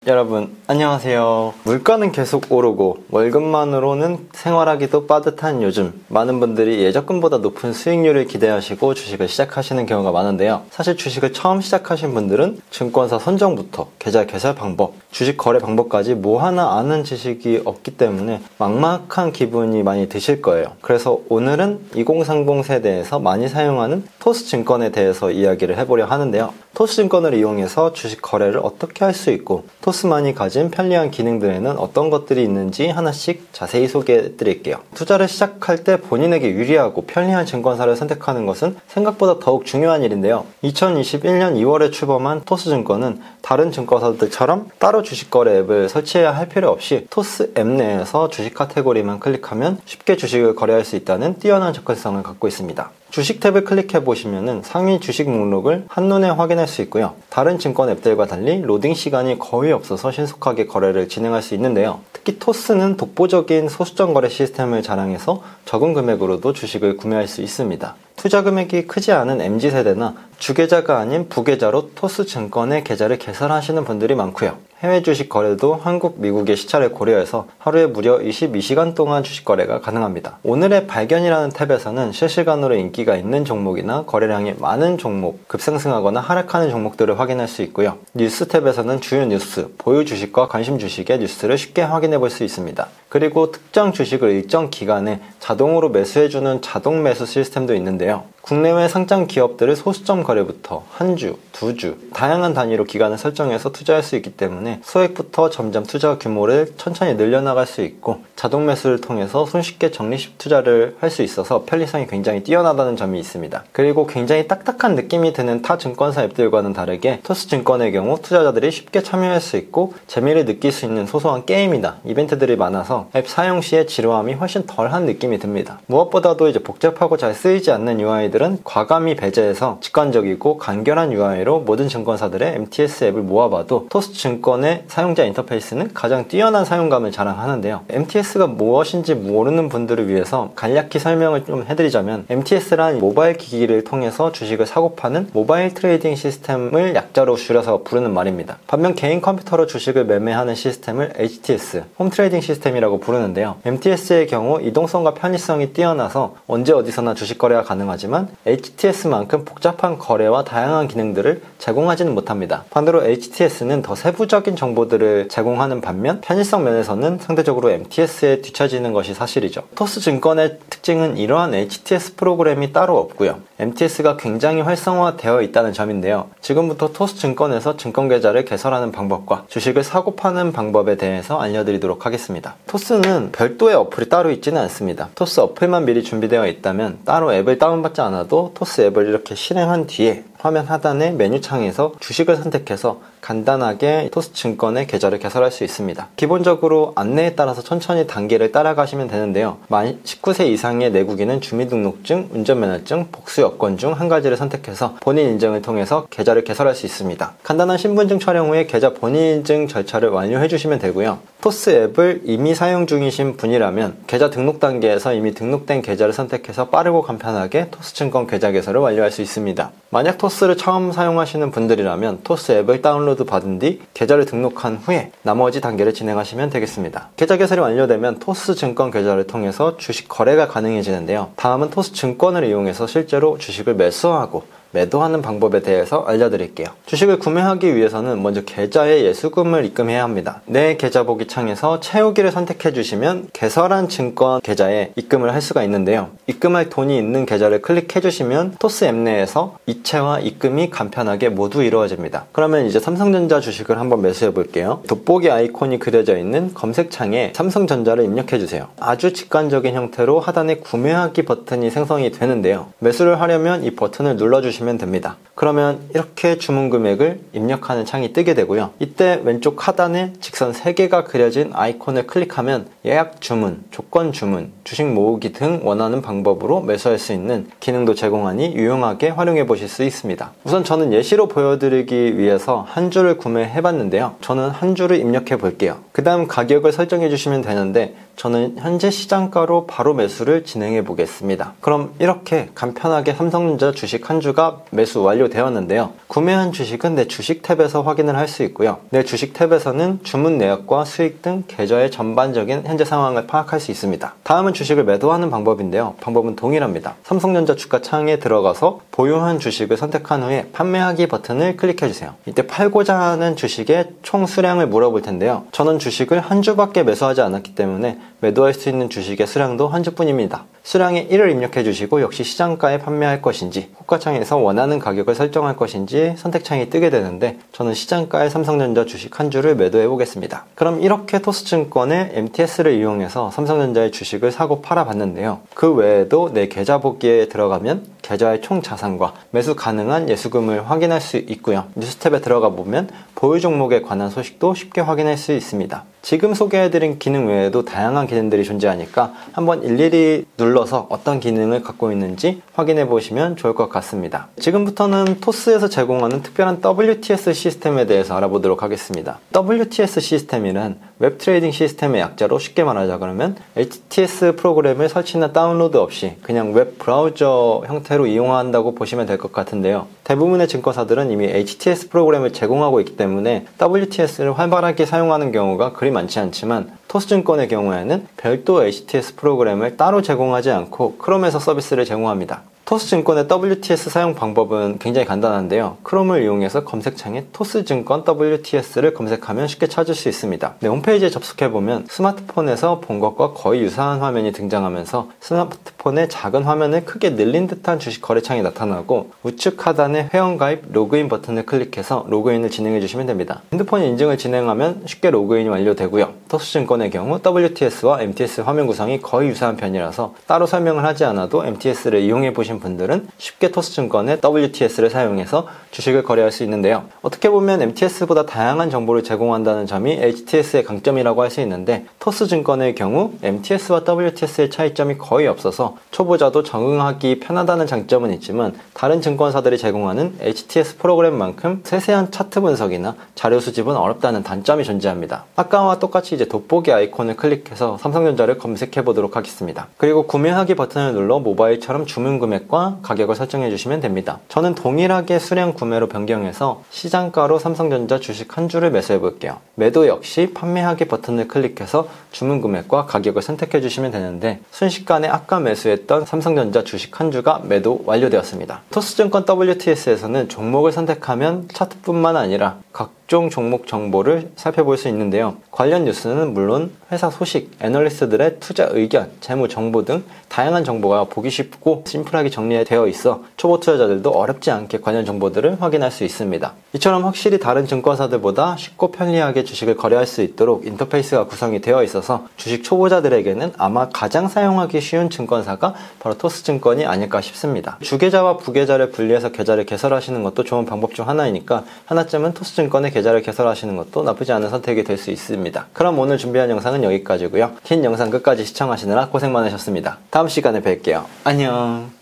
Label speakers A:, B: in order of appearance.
A: 여러분 안녕하세요. 물가는 계속 오르고 월급만으로는 생활하기도 빠듯한 요즘, 많은 분들이 예적금보다 높은 수익률을 기대하시고 주식을 시작하시는 경우가 많은데요. 사실 주식을 처음 시작하신 분들은 증권사 선정부터 계좌 개설 방법, 주식 거래 방법까지 뭐 하나 아는 지식이 없기 때문에 막막한 기분이 많이 드실 거예요. 그래서 오늘은 2030 세대에서 많이 사용하는 토스증권에 대해서 이야기를 해보려 하는데요. 토스증권을 이용해서 주식 거래를 어떻게 할 수 있고 토스만이 가진 편리한 기능들에는 어떤 것들이 있는지 하나씩 자세히 소개해 드릴게요. 투자를 시작할 때 본인에게 유리하고 편리한 증권사를 선택하는 것은 생각보다 더욱 중요한 일인데요. 2021년 2월에 출범한 토스증권은 다른 증권사들처럼 따로 주식 거래 앱을 설치해야 할 필요 없이 토스 앱 내에서 주식 카테고리만 클릭하면 쉽게 주식을 거래할 수 있다는 뛰어난 접근성을 갖고 있습니다. 주식 탭을 클릭해 보시면 상위 주식 목록을 한눈에 확인할 수 있고요. 다른 증권 앱들과 달리 로딩 시간이 거의 없어서 신속하게 거래를 진행할 수 있는데요. 특히 토스는 독보적인 소수점 거래 시스템을 자랑해서 적은 금액으로도 주식을 구매할 수 있습니다. 투자 금액이 크지 않은 MZ세대나 주계좌가 아닌 부계좌로 토스증권의 계좌를 개설하시는 분들이 많고요. 해외 주식 거래도 한국, 미국의 시차를 고려해서 하루에 무려 22시간 동안 주식 거래가 가능합니다. 오늘의 발견이라는 탭에서는 실시간으로 인기가 있는 종목이나 거래량이 많은 종목, 급상승하거나 하락하는 종목들을 확인할 수 있고요. 뉴스 탭에서는 주요 뉴스, 보유 주식과 관심 주식의 뉴스를 쉽게 확인해 볼 수 있습니다. 그리고 특정 주식을 일정 기간에 자동으로 매수해주는 자동 매수 시스템도 있는데요. 국내외 상장 기업들을 소수점 거래부터 한 주, 두 주, 다양한 단위로 기간을 설정해서 투자할 수 있기 때문에 소액부터 점점 투자 규모를 천천히 늘려나갈 수 있고 자동 매수를 통해서 손쉽게 적립식 투자를 할 수 있어서 편리성이 굉장히 뛰어나다는 점이 있습니다. 그리고 굉장히 딱딱한 느낌이 드는 타 증권사 앱들과는 다르게 토스증권의 경우 투자자들이 쉽게 참여할 수 있고 재미를 느낄 수 있는 소소한 게임이나 이벤트들이 많아서 앱 사용 시에 지루함이 훨씬 덜한 느낌이 듭니다. 무엇보다도 이제 복잡하고 잘 쓰이지 않는 UI들은 과감히 배제해서 직관적이고 간결한 UI로 모든 증권사들의 MTS 앱을 모아봐도 토스증권의 사용자 인터페이스는 가장 뛰어난 사용감을 자랑하는데요. MTS가 무엇인지 모르는 분들을 위해서 간략히 설명을 좀 해드리자면 MTS란 모바일 기기를 통해서 주식을 사고 파는 모바일 트레이딩 시스템을 약자로 줄여서 부르는 말입니다. 반면 개인 컴퓨터로 주식을 매매하는 시스템을 HTS, 홈 트레이딩 시스템이라고 부르는데요. MTS의 경우 이동성과 편의성이 뛰어나서 언제 어디서나 주식 거래가 가능하지만 HTS만큼 복잡한 거래와 다양한 기능들을 제공하지는 못합니다. 반대로 HTS는 더 세부적인 정보들을 제공하는 반면 편의성 면에서는 상대적으로 MTS에 뒤처지는 것이 사실이죠. 토스증권의 특징은 이러한 HTS 프로그램이 따로 없고요. MTS가 굉장히 활성화되어 있다는 점인데요. 지금부터 토스증권에서 증권계좌를 개설하는 방법과 주식을 사고 파는 방법에 대해서 알려드리도록 하겠습니다. 토스는 별도의 어플이 따로 있지는 않습니다. 토스 어플만 미리 준비되어 있다면 따로 앱을 다운받지 않아도 토스 앱을 이렇게 실행한 뒤에 화면 하단의 메뉴창에서 주식을 선택해서 간단하게 토스증권의 계좌를 개설할 수 있습니다. 기본적으로 안내에 따라서 천천히 단계를 따라가시면 되는데요. 만 19세 이상의 내국인은 주민등록증, 운전면허증, 복수 여건 중 한 가지를 선택해서 본인 인증을 통해서 계좌를 개설할 수 있습니다. 간단한 신분증 촬영 후에 계좌 본인 인증 절차를 완료해 주시면 되고요. 토스 앱을 이미 사용 중이신 분이라면 계좌 등록 단계에서 이미 등록된 계좌를 선택해서 빠르고 간편하게 토스증권 계좌 개설을 완료할 수 있습니다. 만약 토스를 처음 사용하시는 분들이라면 토스 앱을 다운로드 받은 뒤 계좌를 등록한 후에 나머지 단계를 진행하시면 되겠습니다. 계좌 개설이 완료되면 토스증권 계좌를 통해서 주식 거래가 가능해지는데요. 다음은 토스증권을 이용해서 실제로 주식을 매수하고 매도하는 방법에 대해서 알려드릴게요. 주식을 구매하기 위해서는 먼저 계좌에 예수금을 입금해야 합니다. 내 계좌 보기 창에서 채우기를 선택해 주시면 개설한 증권 계좌에 입금을 할 수가 있는데요. 입금할 돈이 있는 계좌를 클릭해 주시면 토스 앱 내에서 이체와 입금이 간편하게 모두 이루어집니다. 그러면 이제 삼성전자 주식을 한번 매수해 볼게요. 돋보기 아이콘이 그려져 있는 검색창에 삼성전자를 입력해 주세요. 아주 직관적인 형태로 하단에 구매하기 버튼이 생성이 되는데요. 매수를 하려면 이 버튼을 눌러주시면 됩니다. 그러면 이렇게 주문 금액을 입력하는 창이 뜨게 되고요. 이때 왼쪽 하단에 직선 3개가 그려진 아이콘을 클릭하면 예약 주문, 조건 주문, 주식 모으기 등 원하는 방법으로 매수할 수 있는 기능도 제공하니 유용하게 활용해 보실 수 있습니다. 우선 저는 예시로 보여드리기 위해서 한 주를 구매해 봤는데요. 저는 한 주를 입력해 볼게요. 그 다음 가격을 설정해 주시면 되는데 저는 현재 시장가로 바로 매수를 진행해 보겠습니다. 그럼 이렇게 간편하게 삼성전자 주식 한 주가 매수 완료되었는데요. 구매한 주식은 내 주식 탭에서 확인을 할 수 있고요. 내 주식 탭에서는 주문 내역과 수익 등 계좌의 전반적인 현재 상황을 파악할 수 있습니다. 다음은 주식을 매도하는 방법인데요. 방법은 동일합니다. 삼성전자 주가 창에 들어가서 보유한 주식을 선택한 후에 판매하기 버튼을 클릭해주세요. 이때 팔고자 하는 주식의 총 수량을 물어볼 텐데요. 저는 주식을 한 주밖에 매수하지 않았기 때문에 매도할 수 있는 주식의 수량도 한 주뿐입니다. 수량의 1을 입력해 주시고 역시 시장가에 판매할 것인지 호가창에서 원하는 가격을 설정할 것인지 선택창이 뜨게 되는데 저는 시장가의 삼성전자 주식 한 주를 매도해 보겠습니다. 그럼 이렇게 토스증권의 MTS를 이용해서 삼성전자의 주식을 사고 팔아 봤는데요. 그 외에도 내 계좌 보기에 들어가면 계좌의 총 자산과 매수 가능한 예수금을 확인할 수 있고요. 뉴스 탭에 들어가 보면 보유 종목에 관한 소식도 쉽게 확인할 수 있습니다. 지금 소개해드린 기능 외에도 다양한 기능들이 존재하니까 한번 일일이 눌러서 어떤 기능을 갖고 있는지 확인해 보시면 좋을 것 같습니다. 지금부터는 토스에서 제공하는 특별한 WTS 시스템에 대해서 알아보도록 하겠습니다. WTS 시스템이란 웹 트레이딩 시스템의 약자로 쉽게 말하자 그러면 HTS 프로그램을 설치나 다운로드 없이 그냥 웹 브라우저 형태로 이용한다고 보시면 될 것 같은데요. 대부분의 증권사들은 이미 HTS 프로그램을 제공하고 있기 때문에 WTS를 활발하게 사용하는 경우가 그리 많지 않지만 토스증권의 경우에는 별도 HTS 프로그램을 따로 제공하지 않고 크롬에서 서비스를 제공합니다. 토스증권의 WTS 사용 방법은 굉장히 간단한데요. 크롬을 이용해서 검색창에 토스증권 WTS를 검색하면 쉽게 찾을 수 있습니다. 네, 홈페이지에 접속해보면 스마트폰에서 본 것과 거의 유사한 화면이 등장하면서 스마트폰의 작은 화면을 크게 늘린 듯한 주식 거래창이 나타나고 우측 하단의 회원가입 로그인 버튼을 클릭해서 로그인을 진행해 주시면 됩니다. 핸드폰 인증을 진행하면 쉽게 로그인이 완료되고요. 토스증권의 경우 WTS와 MTS 화면 구성이 거의 유사한 편이라서 따로 설명을 하지 않아도 MTS를 이용해 보신 분들은 쉽게 토스증권의 WTS를 사용해서 주식을 거래할 수 있는데요. 어떻게 보면 MTS보다 다양한 정보를 제공한다는 점이 HTS의 강점이라고 할 수 있는데 토스증권의 경우 MTS와 WTS의 차이점이 거의 없어서 초보자도 적응하기 편하다는 장점은 있지만 다른 증권사들이 제공하는 HTS 프로그램만큼 세세한 차트 분석이나 자료 수집은 어렵다는 단점이 존재합니다. 아까와 똑같이 이제 돋보기 아이콘을 클릭해서 삼성전자를 검색해 보도록 하겠습니다. 그리고 구매하기 버튼을 눌러 모바일처럼 주문 금액과 가격을 설정해 주시면 됩니다. 저는 동일하게 수량 구매로 변경해서 시장가로 삼성전자 주식 한 주를 매수해 볼게요. 매도 역시 판매하기 버튼을 클릭해서 주문 금액과 가격을 선택해 주시면 되는데 순식간에 아까 매수했던 삼성전자 주식 한 주가 매도 완료되었습니다. 토스증권 WTS에서는 종목을 선택하면 차트뿐만 아니라 각종 종목 정보를 살펴볼 수 있는데요. 관련 뉴스는 물론 회사 소식, 애널리스트들의 투자 의견, 재무 정보 등 다양한 정보가 보기 쉽고 심플하게 정리되어 있어 초보 투자자들도 어렵지 않게 관련 정보들을 확인할 수 있습니다. 이처럼 확실히 다른 증권사들보다 쉽고 편리하게 주식을 거래할 수 있도록 인터페이스가 구성이 되어 있어서 주식 초보자들에게는 아마 가장 사용하기 쉬운 증권사가 바로 토스증권이 아닐까 싶습니다. 주계좌와 부계좌를 분리해서 계좌를 개설하시는 것도 좋은 방법 중 하나이니까 하나쯤은 토스증권의 계좌를 개설하시는 것도 나쁘지 않은 선택이 될 수 있습니다. 그럼 오늘 준비한 영상은 여기까지고요. 긴 영상 끝까지 시청하시느라 고생 많으셨습니다. 다음 시간에 뵐게요. 안녕.